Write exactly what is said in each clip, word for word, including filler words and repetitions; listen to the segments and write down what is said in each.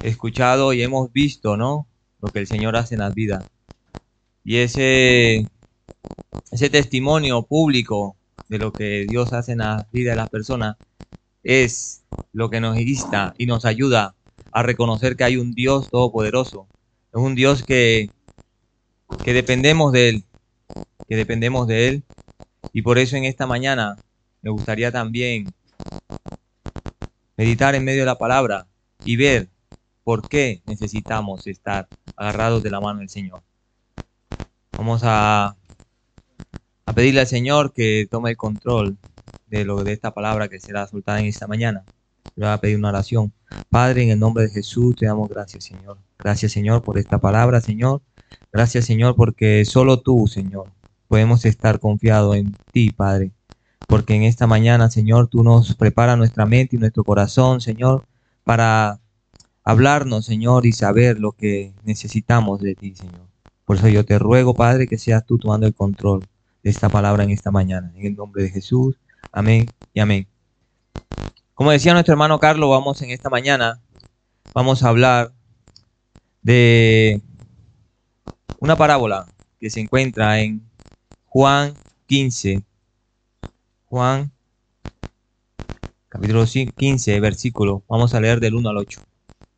escuchado y hemos visto, ¿no? Lo que el Señor hace en las vidas. Y ese, ese testimonio público de lo que Dios hace en la vida de las personas es lo que nos insta y nos ayuda a reconocer que hay un Dios todopoderoso. Es un Dios que, que dependemos de Él, que dependemos de Él. Y por eso en esta mañana me gustaría también meditar en medio de la palabra y ver por qué necesitamos estar agarrados de la mano del Señor. Vamos a, a pedirle al Señor que tome el control de, lo, de esta palabra que será soltada en esta mañana. Le voy a pedir una oración. Padre, en el nombre de Jesús, te damos gracias, Señor. Gracias, Señor, por esta palabra, Señor. Gracias, Señor, porque solo tú, Señor, podemos estar confiados en ti, Padre. Porque en esta mañana, Señor, tú nos preparas nuestra mente y nuestro corazón, Señor, para hablarnos, Señor, y saber lo que necesitamos de ti, Señor. Por eso yo te ruego, Padre, que seas tú tomando el control de esta palabra en esta mañana. En el nombre de Jesús. Amén y amén. Como decía nuestro hermano Carlos, vamos en esta mañana, vamos a hablar de una parábola que se encuentra en Juan quince. Juan, capítulo quince, versículo. Vamos a leer del uno al ocho.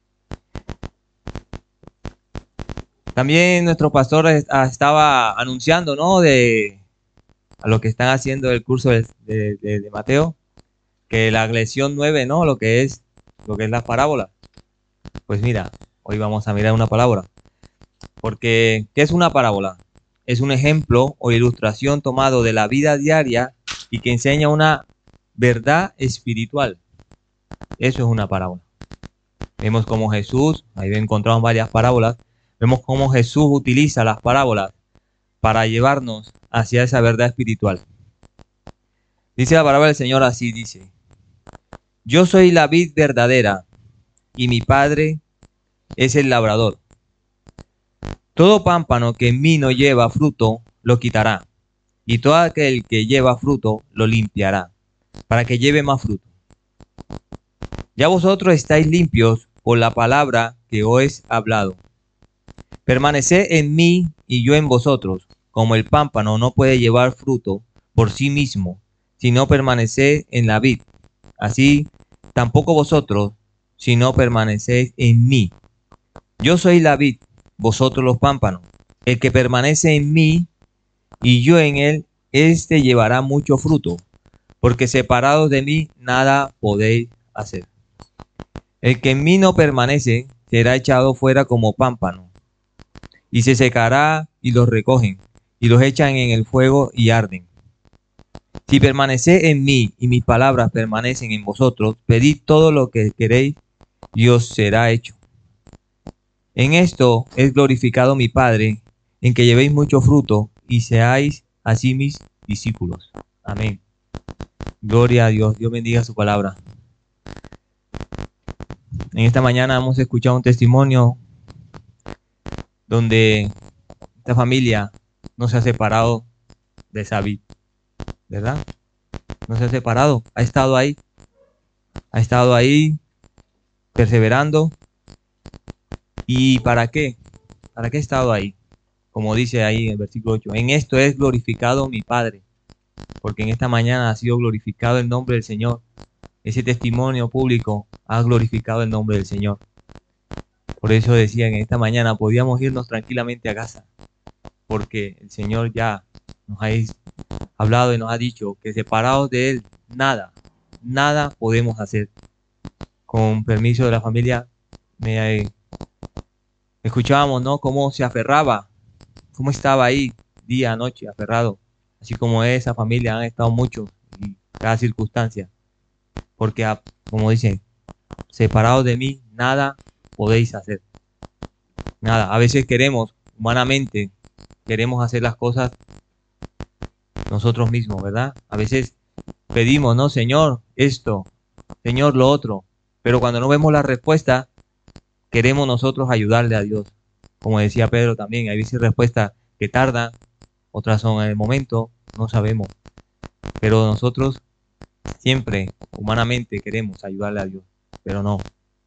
También nuestro pastor estaba anunciando, ¿no? De a lo que están haciendo el curso de, de, de, de Mateo, que la lección nueve, ¿no? Lo que es, lo que es la parábola. Pues mira, hoy vamos a mirar una parábola. Porque, ¿qué es una parábola? Es un ejemplo o ilustración tomado de la vida diaria y que enseña una verdad espiritual. Eso es una parábola. Vemos cómo Jesús, ahí encontramos varias parábolas, vemos cómo Jesús utiliza las parábolas para llevarnos hacia esa verdad espiritual. Dice la palabra del Señor así, dice: yo soy la vid verdadera y mi Padre es el labrador. Todo pámpano que en mí no lleva fruto, lo quitará, y todo aquel que lleva fruto, lo limpiará, para que lleve más fruto. Ya vosotros estáis limpios por la palabra que os he hablado. Permaneced en mí y yo en vosotros, como el pámpano no puede llevar fruto por sí mismo, si no permaneced en la vid. Así, tampoco vosotros, si no permanecéis en mí. Yo soy la vid, vosotros los pámpanos. El que permanece en mí y yo en él, éste llevará mucho fruto, porque separados de mí nada podéis hacer. El que en mí no permanece será echado fuera como pámpano, y se secará y los recogen, y los echan en el fuego y arden. Si permanecéis en mí y mis palabras permanecen en vosotros, pedid todo lo que queréis y os será hecho. En esto es glorificado mi Padre, en que llevéis mucho fruto y seáis así mis discípulos. Amén. Gloria a Dios. Dios bendiga su palabra. En esta mañana hemos escuchado un testimonio donde esta familia no se ha separado de esa vid, ¿verdad? No se ha separado, ha estado ahí, ha estado ahí perseverando. ¿Y para qué? ¿Para qué ha estado ahí? Como dice ahí en el versículo ocho, en esto es glorificado mi Padre, porque en esta mañana ha sido glorificado el nombre del Señor. Ese testimonio público ha glorificado el nombre del Señor. Por eso decía, en esta mañana podíamos irnos tranquilamente a casa, porque el Señor ya nos ha hablado y nos ha dicho que separados de Él, nada, nada podemos hacer. Con permiso de la familia, me escuchábamos, ¿no? Cómo se aferraba, cómo estaba ahí día, noche, aferrado. Así como esa familia han estado muchos y cada circunstancia. Porque, como dicen, separados de mí, nada podéis hacer. Nada. A veces queremos, humanamente, queremos hacer las cosas nosotros mismos, ¿verdad? A veces pedimos, ¿no? Señor, esto, Señor, lo otro. Pero cuando no vemos la respuesta, queremos nosotros ayudarle a Dios. Como decía Pedro también, hay veces respuestas que tardan, otras son en el momento, no sabemos. Pero nosotros siempre, humanamente, queremos ayudarle a Dios, pero no.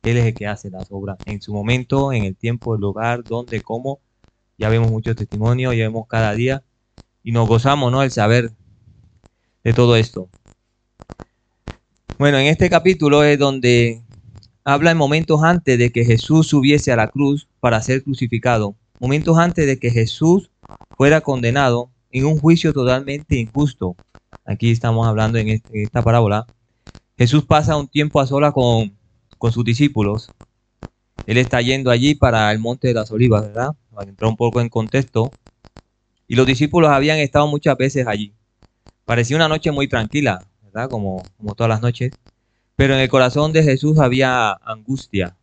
Él es el que hace las obras en su momento, en el tiempo, el lugar, dónde, cómo. Ya vemos muchos testimonios, ya vemos cada día y nos gozamos, ¿no? El saber de todo esto. Bueno, en este capítulo es donde habla en momentos antes de que Jesús subiese a la cruz para ser crucificado, momentos antes de que Jesús fuera condenado en un juicio totalmente injusto. Aquí estamos hablando en, este, en esta parábola. Jesús pasa un tiempo a solas con, con sus discípulos. Él está yendo allí para el Monte de las Olivas, ¿verdad? Para entrar un poco en contexto. Y los discípulos habían estado muchas veces allí. Parecía una noche muy tranquila, ¿verdad? Como, como todas las noches. Pero en el corazón de Jesús había angustia.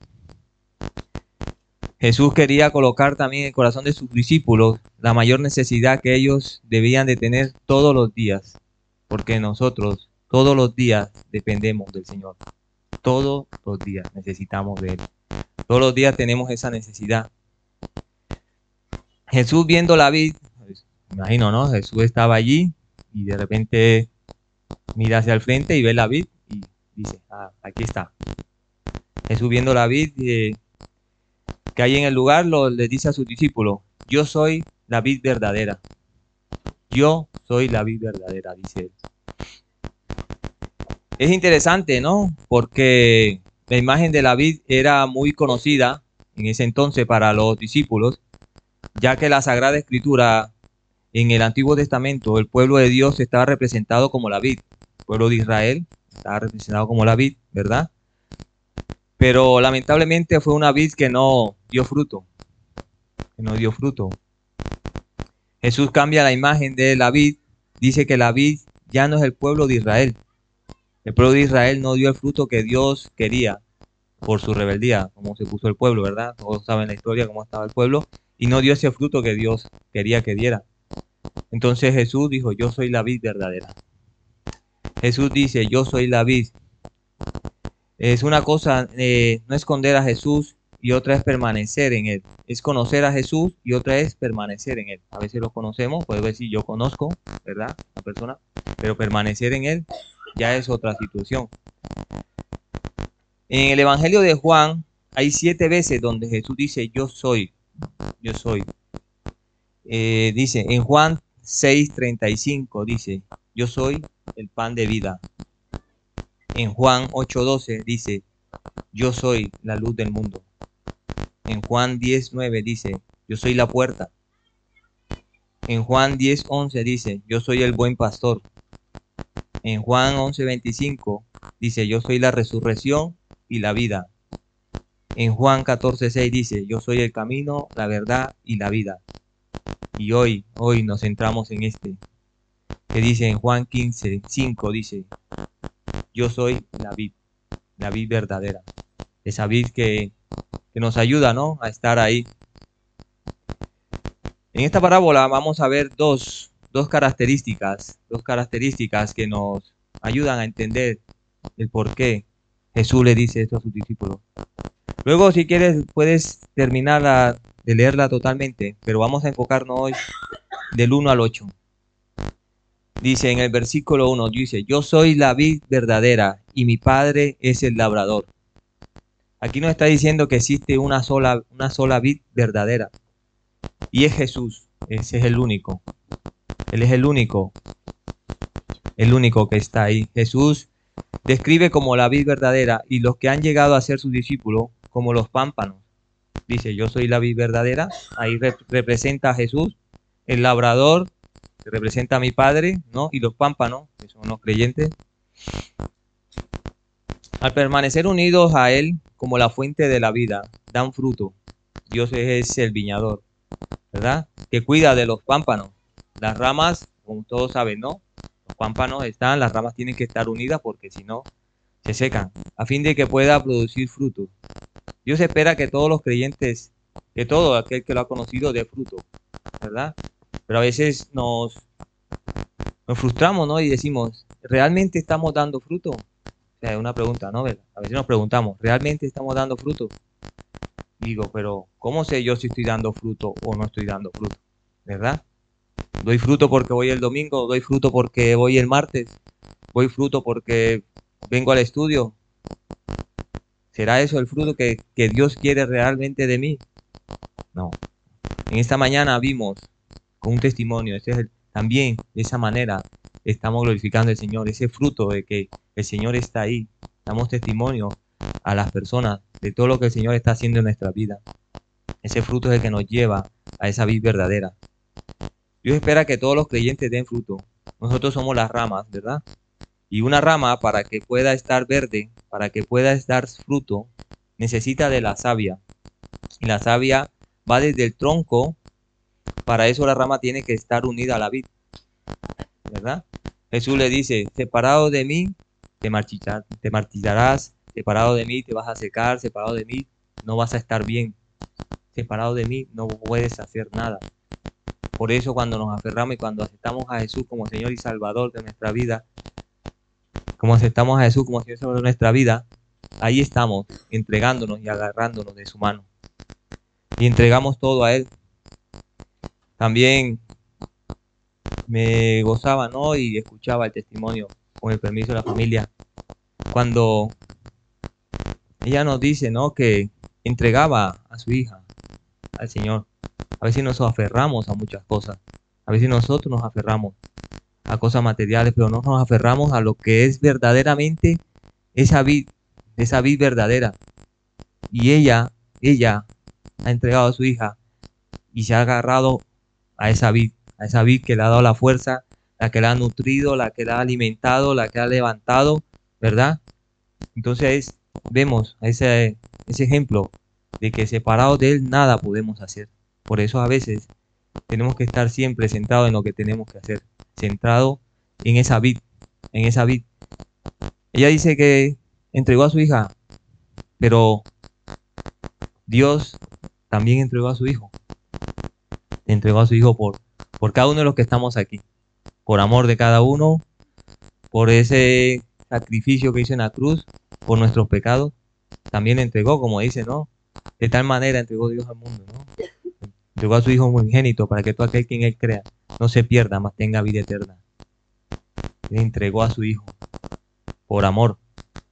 Jesús quería colocar también en el corazón de sus discípulos la mayor necesidad que ellos debían de tener todos los días. Porque nosotros todos los días dependemos del Señor. Todos los días necesitamos de Él. Todos los días tenemos esa necesidad. Jesús viendo la vid, pues, me imagino, ¿no? Jesús estaba allí y de repente mira hacia el frente y ve la vid y dice, ah, aquí está. Jesús viendo la vid eh, que hay en el lugar, lo, le dice a sus discípulos, yo soy la vid verdadera. Yo soy la vid verdadera, dice él. Es interesante, ¿no? Porque la imagen de la vid era muy conocida en ese entonces para los discípulos, ya que la Sagrada Escritura en el Antiguo Testamento, el pueblo de Dios estaba representado como la vid. El pueblo de Israel estaba representado como la vid, ¿verdad? Pero lamentablemente fue una vid que no dio fruto, que no dio fruto. Jesús cambia la imagen de la vid, dice que la vid ya no es el pueblo de Israel. El pueblo de Israel no dio el fruto que Dios quería por su rebeldía, como se puso el pueblo, ¿verdad? Todos saben la historia, cómo estaba el pueblo, y no dio ese fruto que Dios quería que diera. Entonces Jesús dijo, yo soy la vid verdadera. Jesús dice, yo soy la vid. Es una cosa, eh, no esconder a Jesús y otra es permanecer en Él. Es conocer a Jesús y otra es permanecer en Él. A veces lo conocemos, puedo decir yo conozco, ¿verdad? La persona, pero permanecer en Él ya es otra situación. En el Evangelio de Juan hay siete veces donde Jesús dice yo soy, yo soy. Eh, dice en Juan seis treinta y cinco dice yo soy el pan de vida. En Juan ocho doce dice yo soy la luz del mundo. En Juan diez nueve dice yo soy la puerta. En Juan diez once dice yo soy el buen pastor. En Juan once veinticinco dice yo soy la resurrección y la vida. En Juan catorce seis dice yo soy el camino, la verdad y la vida. Y hoy, hoy nos centramos en este, que dice en Juan quince cinco dice yo soy la vid, la vid verdadera. Esa vid que, que nos ayuda, ¿no? A estar ahí. En esta parábola vamos a ver dos, dos características, dos características que nos ayudan a entender el por qué Jesús le dice esto a sus discípulos. Luego, si quieres, puedes terminar de leerla totalmente, pero vamos a enfocarnos hoy del uno al ocho. Dice en el versículo uno, dice, yo soy la vid verdadera y mi Padre es el labrador. Aquí nos está diciendo que existe una sola, una sola vid verdadera. Y es Jesús, ese es el único. Él es el único, el único que está ahí. Jesús describe como la vid verdadera y los que han llegado a ser sus discípulos como los pámpanos. Dice, yo soy la vid verdadera, ahí rep representa a Jesús, el labrador, que representa a mi Padre, ¿no? Y los pámpanos, que son los creyentes. Al permanecer unidos a Él como la fuente de la vida, dan fruto. Dios es el viñador, ¿verdad? Que cuida de los pámpanos. Las ramas, como todos saben, ¿no? Los pámpanos están, las ramas tienen que estar unidas porque si no, se secan, a fin de que pueda producir fruto. Dios espera que todos los creyentes, que todo aquel que lo ha conocido dé fruto, ¿verdad? Pero a veces nos, nos frustramos, ¿no? Y decimos, ¿realmente estamos dando fruto? O sea, es una pregunta, ¿no? A veces nos preguntamos, ¿realmente estamos dando fruto? Digo, pero ¿cómo sé yo si estoy dando fruto o no estoy dando fruto? ¿Verdad? ¿Doy fruto porque voy el domingo? ¿Doy fruto porque voy el martes? ¿Doy fruto porque vengo al estudio? ¿Será eso el fruto que, que Dios quiere realmente de mí? No. En esta mañana vimos con un testimonio, ese es el, también de esa manera estamos glorificando al Señor, ese fruto de que el Señor está ahí. Damos testimonio a las personas de todo lo que el Señor está haciendo en nuestra vida. Ese fruto es el que nos lleva a esa vid verdadera. Dios espera que todos los creyentes den fruto. Nosotros somos las ramas, ¿verdad? Y una rama, para que pueda estar verde, para que pueda dar fruto, necesita de la savia. Y la savia va desde el tronco. Para eso la rama tiene que estar unida a la vid, ¿verdad? Jesús le dice, separado de mí, te, marchita, te marchillarás, separado de mí te vas a secar, separado de mí no vas a estar bien, separado de mí no puedes hacer nada. Por eso cuando nos aferramos y cuando aceptamos a Jesús como Señor y Salvador de nuestra vida, como aceptamos a Jesús como Señor y Salvador de nuestra vida, ahí estamos entregándonos y agarrándonos de su mano. Y entregamos todo a Él. También me gozaba, ¿no? Y escuchaba el testimonio, con el permiso de la familia, cuando ella nos dice, ¿no? Que entregaba a su hija al Señor. A veces nos aferramos a muchas cosas. A veces nosotros nos aferramos a cosas materiales, pero no nos aferramos a lo que es verdaderamente esa vid, esa vid verdadera. Y ella, ella ha entregado a su hija y se ha agarrado a esa vid, a esa vid que le ha dado la fuerza, la que la ha nutrido, la que la ha alimentado, la que ha levantado, ¿verdad? Entonces vemos ese, ese ejemplo de que separados de Él nada podemos hacer. Por eso a veces tenemos que estar siempre centrados en lo que tenemos que hacer, centrado en esa vid, en esa vid. Ella dice que entregó a su hija, pero Dios también entregó a su hijo. Entregó a su hijo por, por cada uno de los que estamos aquí, por amor de cada uno, por ese sacrificio que hizo en la cruz, por nuestros pecados. También entregó, como dice, ¿no? De tal manera entregó Dios al mundo, ¿no? Entregó a su hijo unigénito para que todo aquel que en él crea no se pierda, mas tenga vida eterna. Le entregó a su hijo por amor.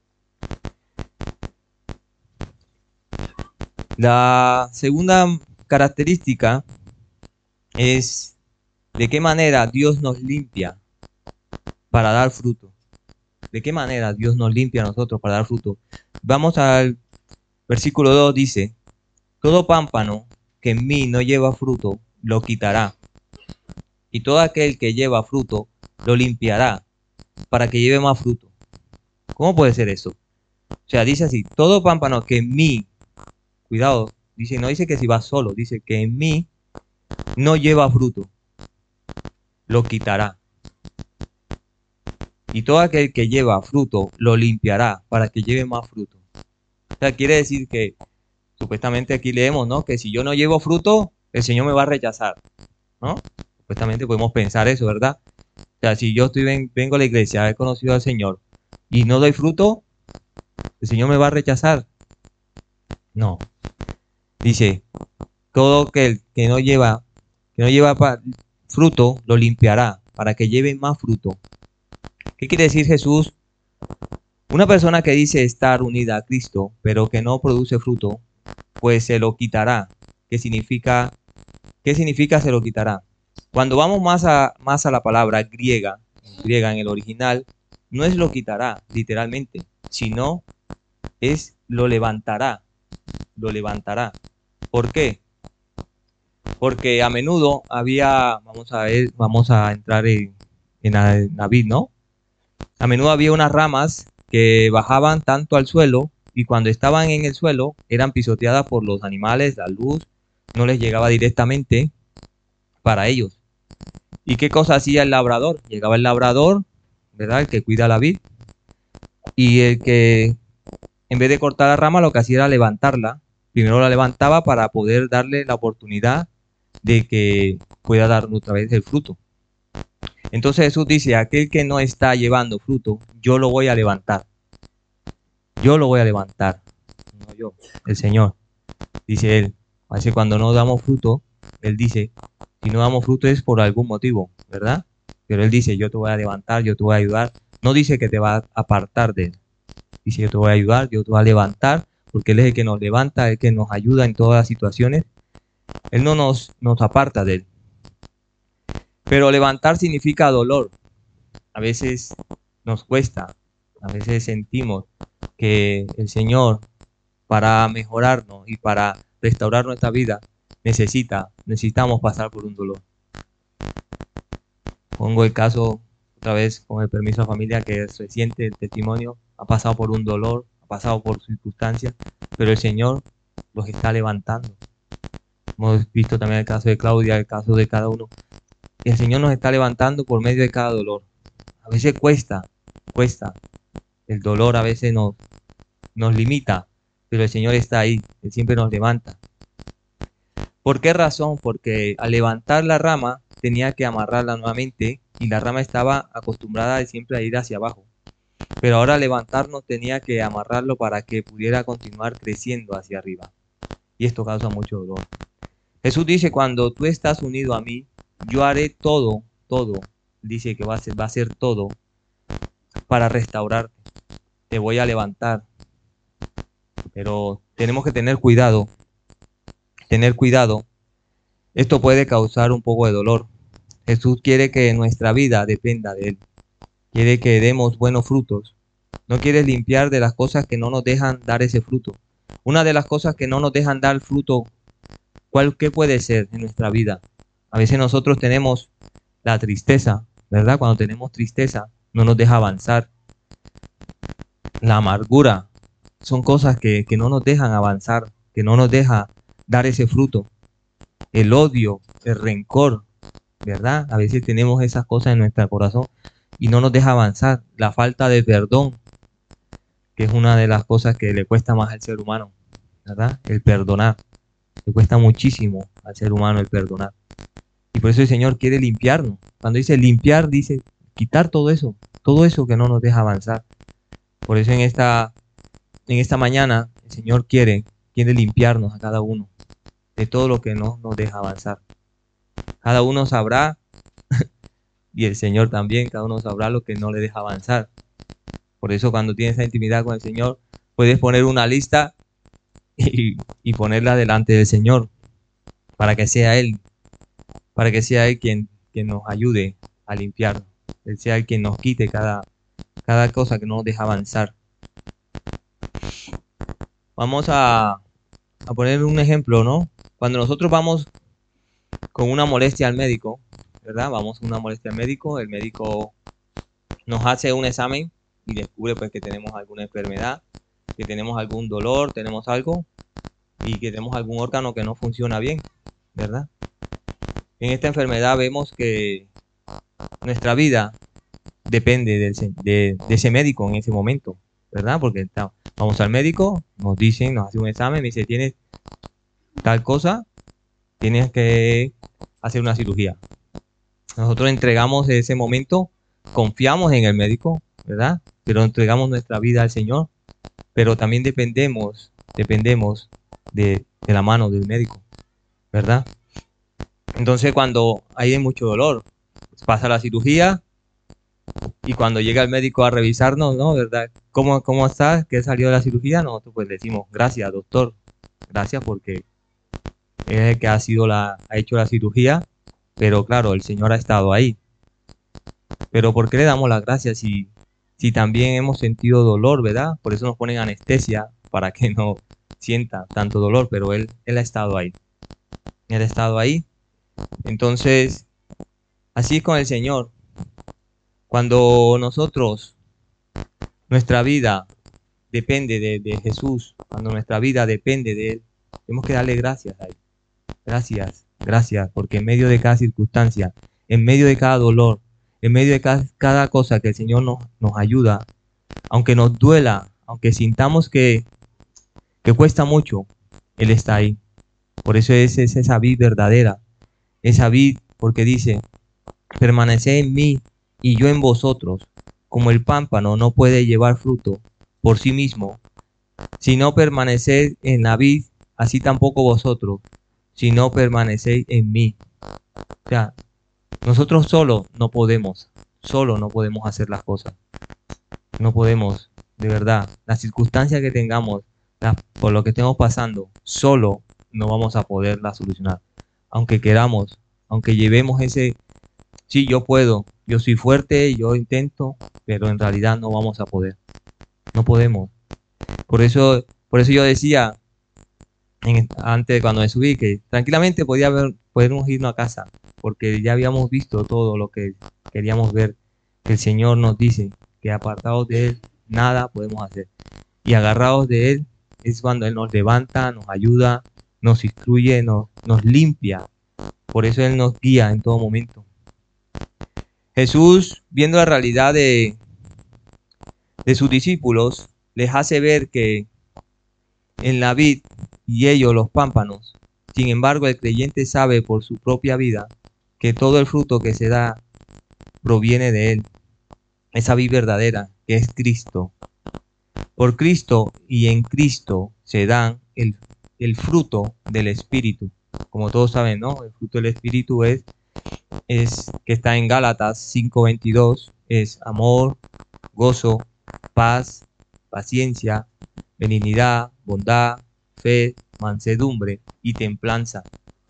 La segunda característica es de qué manera Dios nos limpia para dar fruto. ¿De qué manera Dios nos limpia a nosotros para dar fruto? Vamos al versículo dos, dice, todo pámpano que en mí no lleva fruto, lo quitará. Y todo aquel que lleva fruto, lo limpiará para que lleve más fruto. ¿Cómo puede ser eso? O sea, dice así, todo pámpano que en mí, cuidado, dice, no dice que si va solo, dice que en mí no lleva fruto, lo quitará. Y todo aquel que lleva fruto, lo limpiará para que lleve más fruto. O sea, quiere decir que, supuestamente aquí leemos, ¿no? Que si yo no llevo fruto, el Señor me va a rechazar, ¿no? Supuestamente podemos pensar eso, ¿verdad? O sea, si yo estoy ven, vengo a la iglesia, he conocido al Señor y no doy fruto, el Señor me va a rechazar. No. Dice, todo que, que no lleva, que no lleva fruto, lo limpiará para que lleve más fruto. ¿Qué quiere decir Jesús? Una persona que dice estar unida a Cristo, pero que no produce fruto, pues se lo quitará. ¿Qué significa? ¿Qué significa se lo quitará? Cuando vamos más a, más a la palabra griega, griega en el original, no es lo quitará, literalmente, sino es lo levantará, lo levantará. ¿Por qué? Porque a menudo había, vamos a ver, vamos a entrar en, en la, en la vid, ¿no? A menudo había unas ramas que bajaban tanto al suelo y cuando estaban en el suelo eran pisoteadas por los animales, la luz no les llegaba directamente para ellos. ¿Y qué cosa hacía el labrador? Llegaba el labrador, ¿verdad? El que cuida la vid, y el que en vez de cortar la rama lo que hacía era levantarla. Primero la levantaba para poder darle la oportunidad de que pueda dar otra vez el fruto. Entonces Jesús dice, aquel que no está llevando fruto, yo lo voy a levantar. Yo lo voy a levantar. No yo, el Señor. Dice Él. Así cuando no damos fruto, Él dice, si no damos fruto es por algún motivo, ¿verdad? Pero Él dice, yo te voy a levantar, yo te voy a ayudar. No dice que te va a apartar de Él. Dice, yo te voy a ayudar, yo te voy a levantar, porque Él es el que nos levanta, el que nos ayuda en todas las situaciones. Él no nos, nos aparta de Él. Pero levantar significa dolor. A veces nos cuesta, a veces sentimos que el Señor, para mejorarnos y para restaurar nuestra vida, necesita, necesitamos pasar por un dolor. Pongo el caso otra vez con el permiso a la familia, que es reciente el testimonio, ha pasado por un dolor, ha pasado por circunstancias, pero el Señor los está levantando. Hemos visto también el caso de Claudia, el caso de cada uno. El Señor nos está levantando por medio de cada dolor. A veces cuesta, cuesta. El dolor a veces nos, nos limita, pero el Señor está ahí, Él siempre nos levanta. ¿Por qué razón? Porque al levantar la rama tenía que amarrarla nuevamente y la rama estaba acostumbrada siempre a ir hacia abajo. Pero ahora al levantarnos tenía que amarrarlo para que pudiera continuar creciendo hacia arriba. Y esto causa mucho dolor. Jesús dice, cuando tú estás unido a mí, yo haré todo, todo. Dice que va a ser, va a ser todo para restaurarte. Te voy a levantar. Pero tenemos que tener cuidado. Tener cuidado. Esto puede causar un poco de dolor. Jesús quiere que nuestra vida dependa de Él. Quiere que demos buenos frutos. No quiere limpiar de las cosas que no nos dejan dar ese fruto. Una de las cosas que no nos dejan dar fruto, ¿cuál qué puede ser en nuestra vida? A veces nosotros tenemos la tristeza, ¿verdad? Cuando tenemos tristeza, no nos deja avanzar. La amargura son cosas que, que no nos dejan avanzar, que no nos deja dar ese fruto. El odio, el rencor, ¿verdad? A veces tenemos esas cosas en nuestro corazón y no nos deja avanzar. La falta de perdón, que es una de las cosas que le cuesta más al ser humano, ¿verdad? El perdonar. Le cuesta muchísimo al ser humano el perdonar. Y por eso el Señor quiere limpiarnos. Cuando dice limpiar, dice quitar todo eso, todo eso que no nos deja avanzar. Por eso en esta, en esta mañana el Señor quiere, quiere limpiarnos a cada uno de todo lo que no nos deja avanzar. Cada uno sabrá, y el Señor también, cada uno sabrá lo que no le deja avanzar. Por eso cuando tienes esa intimidad con el Señor, puedes poner una lista y, y ponerla delante del Señor, para que sea Él, para que sea Él quien, quien nos ayude a limpiar, Él sea el quien nos quite cada, cada cosa que no nos deja avanzar. Vamos a, a poner un ejemplo, ¿no? Cuando nosotros vamos con una molestia al médico, ¿verdad? Vamos con una molestia al médico, el médico nos hace un examen y descubre pues que tenemos alguna enfermedad, que tenemos algún dolor, tenemos algo y que tenemos algún órgano que no funciona bien, ¿verdad? En esta enfermedad vemos que nuestra vida depende de, de, de ese médico en ese momento, ¿verdad? Porque está, vamos al médico, nos dicen, nos hace un examen, me dice, tienes tal cosa, tienes que hacer una cirugía. Nosotros entregamos ese momento, confiamos en el médico, ¿verdad? Pero entregamos nuestra vida al Señor, pero también dependemos, dependemos de, de la mano del médico, ¿verdad? Entonces cuando hay mucho dolor, pasa la cirugía y cuando llega el médico a revisarnos, ¿no? ¿Verdad? ¿Cómo, cómo estás? ¿Qué salió de la cirugía? Nosotros pues decimos, gracias doctor, gracias porque es el que ha, sido la, ha hecho la cirugía, pero claro, el Señor ha estado ahí. Pero ¿por qué le damos las gracias si, si también hemos sentido dolor, ¿verdad? Por eso nos ponen anestesia, para que no sienta tanto dolor, pero Él, él ha estado ahí. Él ha estado ahí. Entonces, así es con el Señor. Cuando nosotros, nuestra vida depende de, de Jesús, cuando nuestra vida depende de Él, tenemos que darle gracias a Él. Gracias, gracias, porque en medio de cada circunstancia, en medio de cada dolor, en medio de cada, cada cosa que el Señor nos, nos ayuda, aunque nos duela, aunque sintamos que, que cuesta mucho, Él está ahí. Por eso es, es esa vid verdadera, esa vid, porque dice, permaneced en mí y yo en vosotros, como el pámpano no puede llevar fruto por sí mismo, si no permaneced en la vid, así tampoco vosotros, si no permanecéis en mí. O sea, nosotros solo no podemos, solo no podemos hacer las cosas. No podemos. de verdad, las circunstancias que tengamos, las- por lo que estemos pasando, solo no vamos a poderla solucionar. Aunque queramos, aunque llevemos ese, sí, yo puedo, yo soy fuerte, yo intento, pero en realidad no vamos a poder. No podemos. Por eso, por eso yo decía en- antes cuando me subí que tranquilamente podía haber, podemos irnos a casa, porque ya habíamos visto todo lo que queríamos ver, que el Señor nos dice que apartados de Él nada podemos hacer. Y agarrados de Él es cuando Él nos levanta, nos ayuda, nos instruye, nos, nos limpia. Por eso Él nos guía en todo momento. Jesús, viendo la realidad de, de sus discípulos, les hace ver que en la vid y ellos los pámpanos. Sin embargo, el creyente sabe por su propia vida que todo el fruto que se da proviene de Él. Esa vid verdadera, que es Cristo. Por Cristo y en Cristo se dan el, el fruto del Espíritu. Como todos saben, ¿no? El fruto del Espíritu es, es que está en Gálatas cinco veintidós, es amor, gozo, paz, paciencia, benignidad, bondad, fe, mansedumbre y templanza.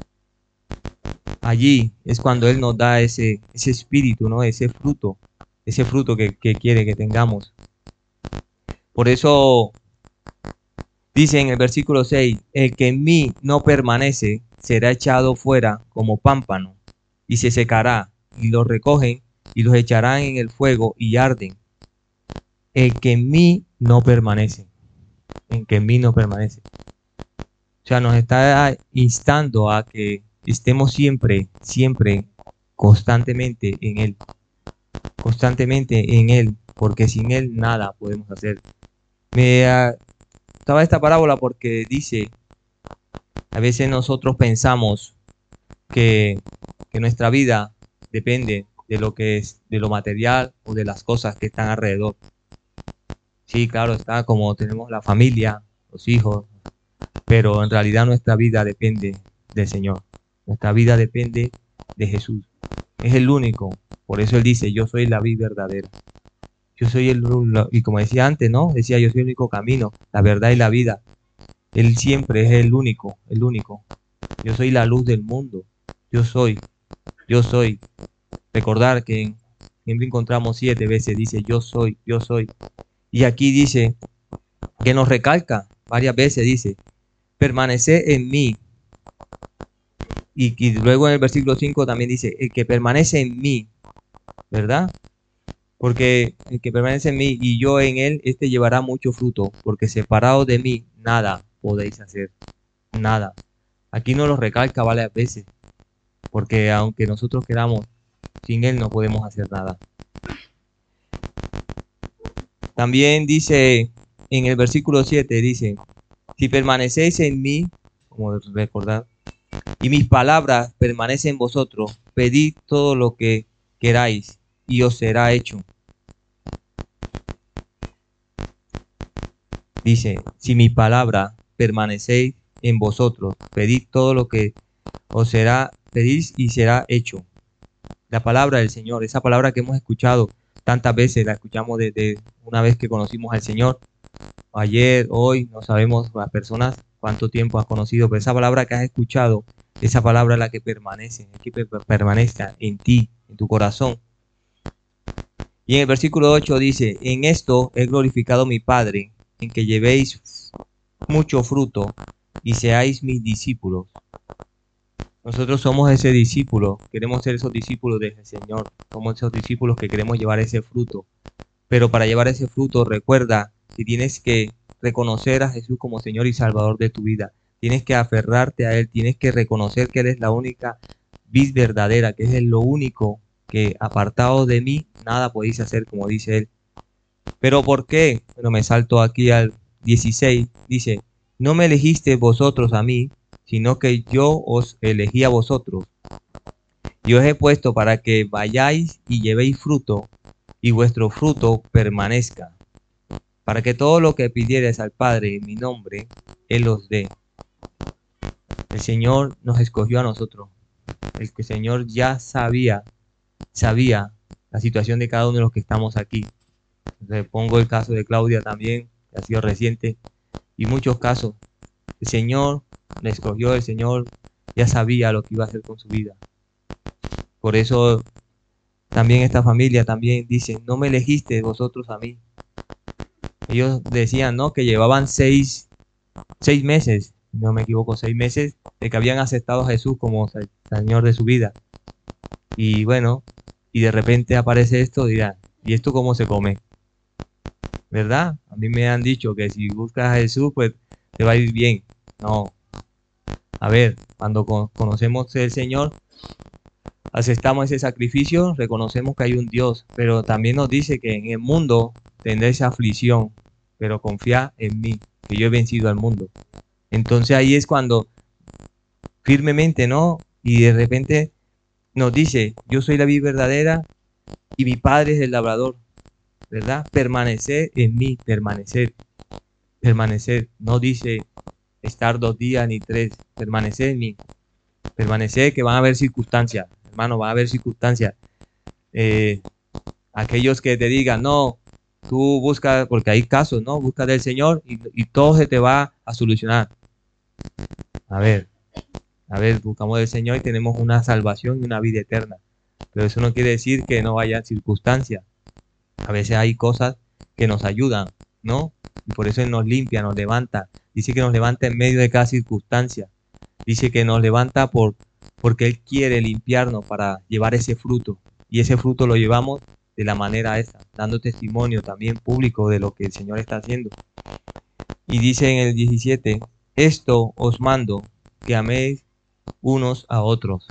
Allí es cuando Él nos da ese, ese espíritu, ¿no? Ese fruto, ese fruto que, que quiere que tengamos. Por eso dice en el versículo seis, el que en mí no permanece será echado fuera como pámpano y se secará, y los recogen y los echarán en el fuego y arden. El que en mí no permanece, en que en mí no permanece. O sea, nos está instando a que estemos siempre, siempre, constantemente en Él. Constantemente en Él, porque sin Él nada podemos hacer. Me uh, estaba esta parábola porque dice, a veces nosotros pensamos que, que nuestra vida depende de lo que es, de lo material o de las cosas que están alrededor. Sí, claro, está como tenemos la familia, los hijos, pero en realidad nuestra vida depende del Señor. Nuestra vida depende de Jesús. Es el único. Por eso Él dice, yo soy la vida verdadera. Yo soy el, y como decía antes, ¿no? Decía, yo soy el único camino, la verdad y la vida. Él siempre es el único, el único. Yo soy la luz del mundo. Yo soy, yo soy. Recordar que siempre encontramos siete veces, dice, yo soy, yo soy. Y aquí dice, que nos recalca varias veces, dice, permanece en mí. Y, y luego en el versículo cinco también dice, el que permanece en mí, ¿verdad? Porque el que permanece en mí y yo en él, este llevará mucho fruto, porque separado de mí, nada podéis hacer, nada. Aquí nos lo recalca varias veces, porque aunque nosotros queramos, sin él no podemos hacer nada. También dice en el versículo siete, dice, si permanecéis en mí, como recordar, y mis palabras permanecen en vosotros, pedid todo lo que queráis y os será hecho. Dice, si mi palabra permanecéis en vosotros, pedid todo lo que os será, pedís y será hecho. La palabra del Señor, esa palabra que hemos escuchado tantas veces, la escuchamos desde una vez que conocimos al Señor. Ayer, hoy, no sabemos las personas cuánto tiempo has conocido, pero esa palabra que has escuchado, esa palabra es la que permanece, es que permanezca en ti, en tu corazón. Y en el versículo ocho dice, en esto he glorificado a mi Padre, en que llevéis mucho fruto y seáis mis discípulos. Nosotros somos ese discípulo, queremos ser esos discípulos del Señor, somos esos discípulos que queremos llevar ese fruto. Pero para llevar ese fruto, recuerda que tienes que reconocer a Jesús como Señor y Salvador de tu vida. Tienes que aferrarte a Él, tienes que reconocer que Él es la única vid verdadera, que es lo único que apartado de mí, nada podéis hacer, como dice Él. ¿Pero por qué? Bueno, me salto aquí al dieciséis, dice, no me elegiste vosotros a mí, sino que yo os elegí a vosotros. Yo os he puesto para que vayáis y llevéis fruto, y vuestro fruto permanezca, para que todo lo que pidierais al Padre en mi nombre, Él os dé. El Señor nos escogió a nosotros. El que el Señor ya sabía, sabía la situación de cada uno de los que estamos aquí. Le pongo el caso de Claudia también, que ha sido reciente, y muchos casos. El Señor le escogió, el Señor ya sabía lo que iba a hacer con su vida. Por eso también esta familia también dice, no me elegiste vosotros a mí. Ellos decían, ¿no? Que llevaban seis, seis meses, no me equivoco, seis meses de que habían aceptado a Jesús como Señor de su vida. Y bueno, y de repente aparece esto, dirán, ¿y esto cómo se come? ¿Verdad? A mí me han dicho que si buscas a Jesús, pues te va a ir bien. No. A ver, cuando con- conocemos al Señor, aceptamos ese sacrificio, reconocemos que hay un Dios, pero también nos dice que en el mundo tendréis aflicción, pero confía en mí, que yo he vencido al mundo. Entonces ahí es cuando firmemente, ¿no? Y de repente nos dice, yo soy la vid verdadera y mi padre es el labrador, ¿verdad? Permanecer en mí, permanecer, permanecer. No dice estar dos días ni tres, permanecer en mí, permanecer que van a haber circunstancias, hermano, van a haber circunstancias. Eh, aquellos que te digan, no, tú buscas, porque hay casos, ¿no? Busca del Señor y, y todo se te va a solucionar. A ver, a ver, buscamos del Señor y tenemos una salvación y una vida eterna. Pero eso no quiere decir que no haya circunstancias. A veces hay cosas que nos ayudan, ¿no? Y por eso Él nos limpia, nos levanta. Dice que nos levanta en medio de cada circunstancia. Dice que nos levanta por, porque Él quiere limpiarnos para llevar ese fruto. Y ese fruto lo llevamos de la manera esa, dando testimonio también público de lo que el Señor está haciendo. Y dice en el diecisiete, esto os mando, que améis unos a otros.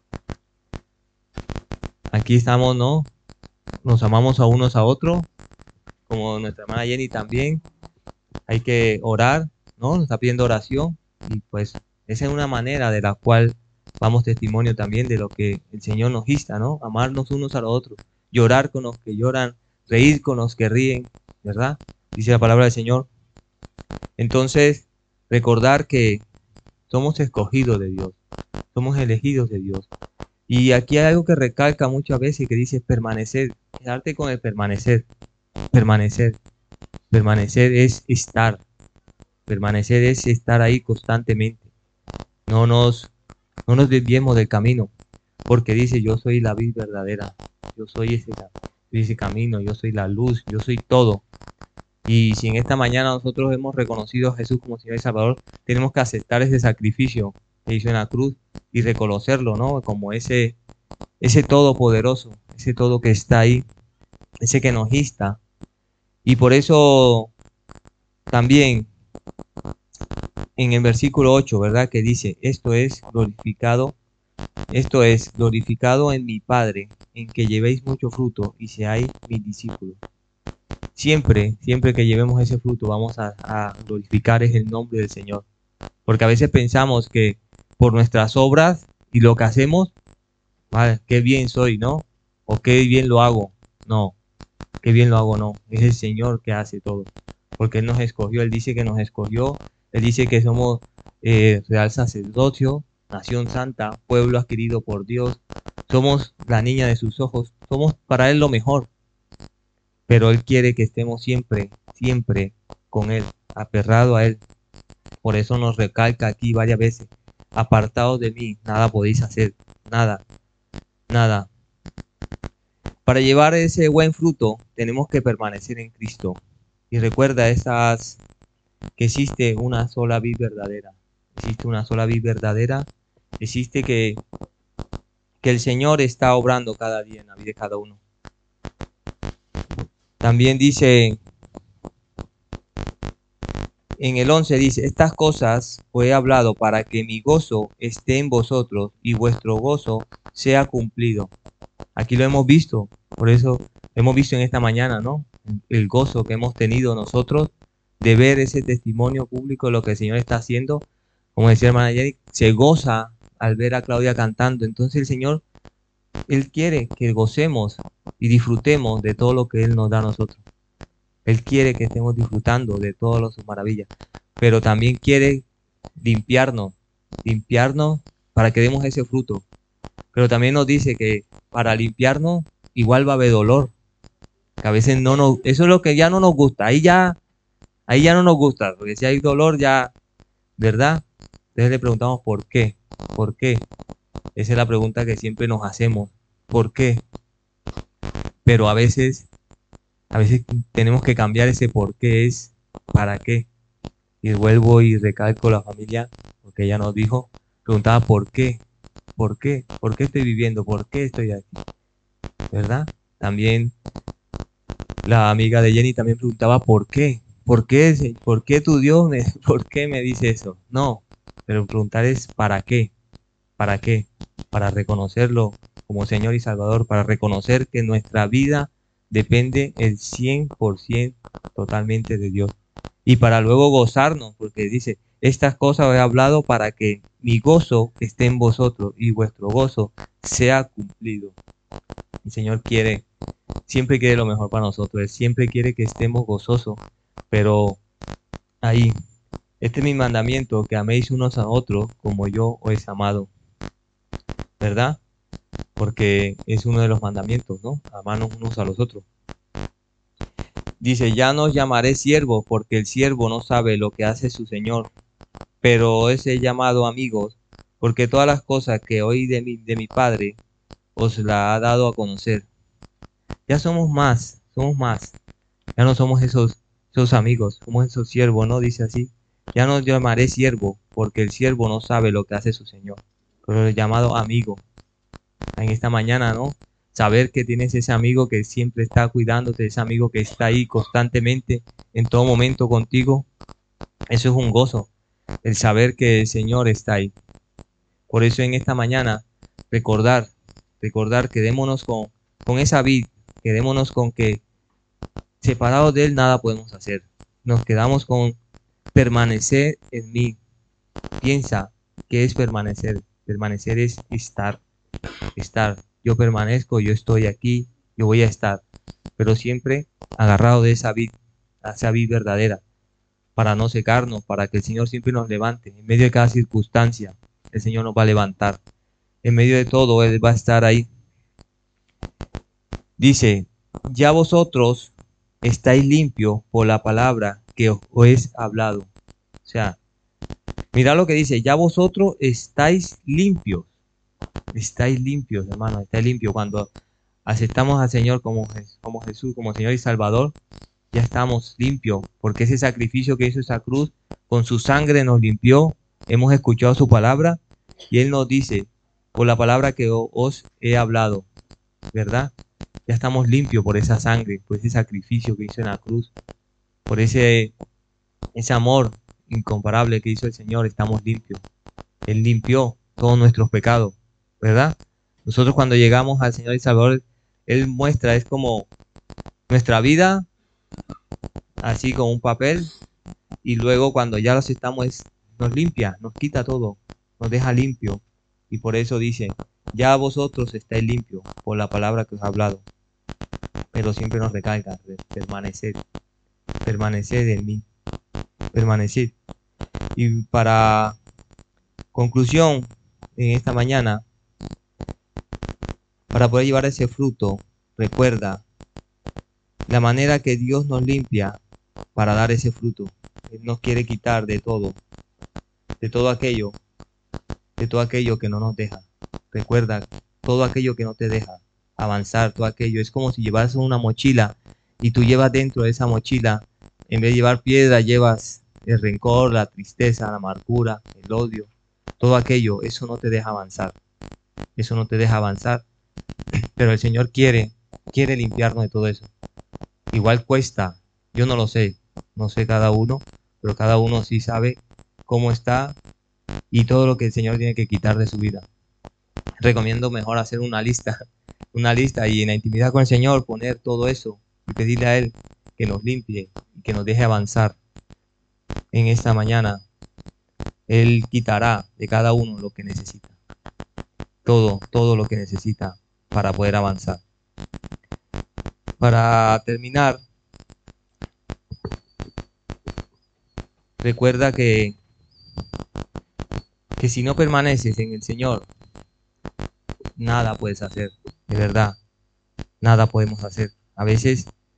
Aquí estamos, ¿no? Nos amamos a unos a otros, como nuestra hermana Jenny también. Hay que orar, ¿no? Nos está pidiendo oración y pues esa es una manera de la cual damos testimonio también de lo que el Señor nos insta, ¿no? Amarnos unos a los otros, llorar con los que lloran, reír con los que ríen, ¿verdad? Dice la palabra del Señor. Entonces, recordar que somos escogidos de Dios, somos elegidos de Dios. Y aquí hay algo que recalca muchas veces que dice permanecer, quedarte con el permanecer, permanecer, permanecer es estar, permanecer es estar ahí constantemente. No nos, no nos desviemos del camino, porque dice, yo soy la vid verdadera, yo soy ese, ese camino, yo soy la luz, yo soy todo. Y si en esta mañana nosotros hemos reconocido a Jesús como Señor y Salvador, tenemos que aceptar ese sacrificio que hizo en la cruz y reconocerlo, ¿no? Como ese, ese todopoderoso, ese todo que está ahí, ese que nos insta. Y por eso también en el versículo ocho, ¿verdad? Que dice, esto es glorificado, esto es glorificado en mi Padre, en que llevéis mucho fruto y seáis mis discípulos. Siempre, siempre que llevemos ese fruto, vamos a, a glorificar es el nombre del Señor. Porque a veces pensamos que por nuestras obras y lo que hacemos, vale, qué bien soy, ¿no? O qué bien lo hago. No, qué bien lo hago, no. Es el Señor que hace todo. Porque Él nos escogió, Él dice que nos escogió, Él dice que somos eh, real sacerdocio, nación santa, pueblo adquirido por Dios. Somos la niña de sus ojos, somos para Él lo mejor. Pero Él quiere que estemos siempre, siempre con Él, aferrado a Él. Por eso nos recalca aquí varias veces, apartados de mí, nada podéis hacer, nada, nada. Para llevar ese buen fruto, tenemos que permanecer en Cristo. Y recuerda esas que existe una sola vid verdadera. Existe una sola vid verdadera. Existe que, que el Señor está obrando cada día en la vida de cada uno. También dice en el once, dice, estas cosas os he hablado para que mi gozo esté en vosotros y vuestro gozo sea cumplido. Aquí lo hemos visto, por eso hemos visto en esta mañana, ¿no? El gozo que hemos tenido nosotros de ver ese testimonio público de lo que el Señor está haciendo. Como decía el hermana Jenny, se goza al ver a Claudia cantando. Entonces el Señor, Él quiere que gocemos y disfrutemos de todo lo que Él nos da a nosotros. Él quiere que estemos disfrutando de todas sus maravillas, pero también quiere limpiarnos, limpiarnos para que demos ese fruto. Pero también nos dice que para limpiarnos igual va a haber dolor, Que a veces no nos, eso es lo que ya no nos gusta. Ahí ya, ahí ya no nos gusta, porque si hay dolor ya, ¿verdad? Entonces le preguntamos por qué, por qué. Esa es la pregunta que siempre nos hacemos. ¿Por qué? Pero a veces, a veces tenemos que cambiar ese por qué es para qué. Y vuelvo y recalco la familia, porque ella nos dijo, preguntaba por qué, por qué, por qué estoy viviendo, por qué estoy aquí, ¿verdad? También la amiga de Jenny también preguntaba por qué, por qué, se- por qué tu Dios me, por qué me dice eso. No, pero preguntar es para qué, para qué, para reconocerlo como Señor y Salvador, para reconocer que nuestra vida depende el cien por ciento totalmente de Dios. Y para luego gozarnos, porque dice, estas cosas he hablado para que mi gozo esté en vosotros y vuestro gozo sea cumplido. El Señor quiere, siempre quiere lo mejor para nosotros, Él siempre quiere que estemos gozosos, pero ahí, este es mi mandamiento, que améis unos a otros como yo os he amado, ¿verdad? Porque es uno de los mandamientos, ¿no? Amarnos unos a los otros. Dice, ya no os llamaré siervos, porque el siervo no sabe lo que hace su Señor, pero os he llamado amigos, porque todas las cosas que oí de mi, de mi Padre os la ha dado a conocer. Ya somos más, somos más. Ya no somos esos, esos amigos, somos esos siervos, ¿no? Dice así. Ya no os llamaré siervo, porque el siervo no sabe lo que hace su Señor, pero el llamado amigo. En esta mañana, ¿no? Saber que tienes ese amigo que siempre está cuidándote, ese amigo que está ahí constantemente, en todo momento contigo, eso es un gozo, el saber que el Señor está ahí. Por eso en esta mañana, recordar, recordar, quedémonos con, con esa vid, quedémonos con que separados de Él nada podemos hacer. Nos quedamos con permanecer en mí. Piensa que es permanecer. Permanecer es estar, estar. Yo permanezco, yo estoy aquí, yo voy a estar. Pero siempre agarrado de esa vid, esa vid verdadera, para no secarnos, para que el Señor siempre nos levante. En medio de cada circunstancia, el Señor nos va a levantar. En medio de todo, Él va a estar ahí. Dice, ya vosotros estáis limpios por la palabra que os he hablado. O sea, mira lo que dice, ya vosotros estáis limpios. Estáis limpios, hermano, estáis limpios. Cuando aceptamos al Señor como, como Jesús, como Señor y Salvador, ya estamos limpios, porque ese sacrificio que hizo esa cruz, con su sangre nos limpió. Hemos escuchado su palabra y Él nos dice, por la palabra que os he hablado, ¿verdad? Ya estamos limpios por esa sangre, por ese sacrificio que hizo en la cruz, por ese, ese amor incomparable que hizo el Señor, estamos limpios. Él limpió todos nuestros pecados, ¿verdad? Nosotros cuando llegamos al Señor y Salvador, Él muestra, es como nuestra vida, así como un papel, y luego cuando ya lo aceptamos, es, nos limpia, nos quita todo, nos deja limpio. Y por eso dice, ya vosotros estáis limpios por la palabra que os he hablado. Pero siempre nos recalca, permanecer, permanecer en mí, permanecer. Y para conclusión, en esta mañana, para poder llevar ese fruto, recuerda la manera que Dios nos limpia para dar ese fruto. Él nos quiere quitar de todo, de todo aquello, de todo aquello que no nos deja. Recuerda, todo aquello que no te deja avanzar, todo aquello. Es como si llevas una mochila y tú llevas dentro de esa mochila, en vez de llevar piedra, llevas el rencor, la tristeza, la amargura, el odio, todo aquello. Eso no te deja avanzar. Eso no te deja avanzar. Pero el Señor quiere, quiere limpiarnos de todo eso. Igual cuesta, yo no lo sé, no sé cada uno, pero cada uno sí sabe cómo está y todo lo que el Señor tiene que quitar de su vida. Recomiendo mejor hacer una lista, una lista y en la intimidad con el Señor poner todo eso y pedirle a Él que nos limpie y que nos deje avanzar en esta mañana. Él quitará de cada uno lo que necesita, todo, todo lo que necesita para poder avanzar. Para terminar, recuerda que, que si no permaneces en el Señor, nada puedes hacer, de verdad, nada podemos hacer. A veces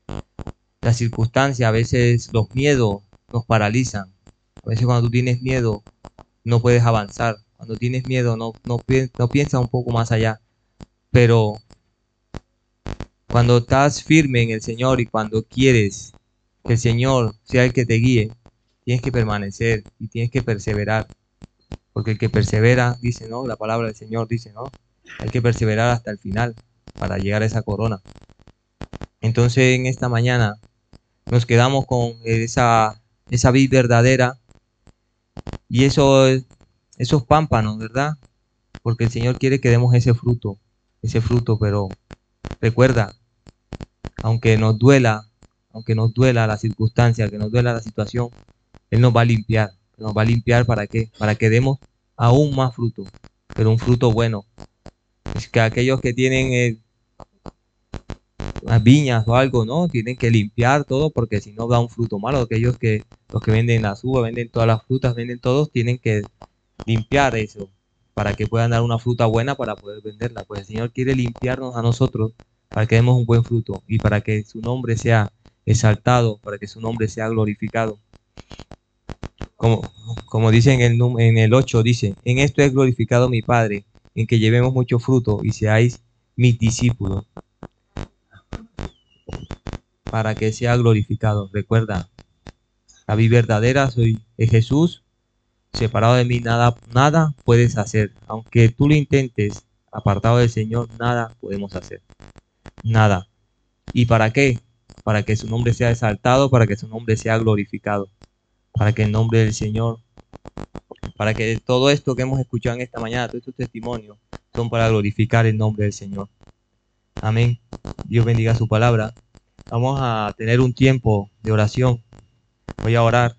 las circunstancias, a veces los miedos nos paralizan. A veces cuando tú tienes miedo no puedes avanzar. Cuando tienes miedo no, no, pi- no piensas un poco más allá. Pero cuando estás firme en el Señor y cuando quieres que el Señor sea el que te guíe, tienes que permanecer y tienes que perseverar. Porque el que persevera, dice, ¿no? La palabra del Señor dice, ¿no? Hay que perseverar hasta el final para llegar a esa corona. Entonces en esta mañana nos quedamos con esa, esa vid verdadera y eso, esos pámpanos, ¿verdad? Porque el Señor quiere que demos ese fruto, ese fruto, pero recuerda, aunque nos duela, aunque nos duela la circunstancia, que nos duela la situación, Él nos va a limpiar. ¿Nos va a limpiar para qué? Para que demos aún más fruto, pero un fruto bueno. Es que aquellos que tienen eh, unas viñas o algo, ¿no? Tienen que limpiar todo porque si no da un fruto malo. Aquellos que, los que venden las uvas, venden todas las frutas, venden todos, tienen que limpiar eso para que puedan dar una fruta buena para poder venderla. Pues el Señor quiere limpiarnos a nosotros para que demos un buen fruto y para que su nombre sea exaltado, para que su nombre sea glorificado. Como, como dice en el, en el ocho, dice, en esto es glorificado mi Padre, en que llevemos mucho fruto y seáis mis discípulos, para que sea glorificado. Recuerda, la vida verdadera soy es Jesús, separado de mí nada, nada puedes hacer. Aunque tú lo intentes, apartado del Señor, nada podemos hacer. Nada. ¿Y para qué? Para que su nombre sea exaltado, para que su nombre sea glorificado, para que el nombre del Señor, para que todo esto que hemos escuchado en esta mañana, todos estos testimonios, son para glorificar el nombre del Señor. Amén. Dios bendiga su palabra. Vamos a tener un tiempo de oración. Voy a orar.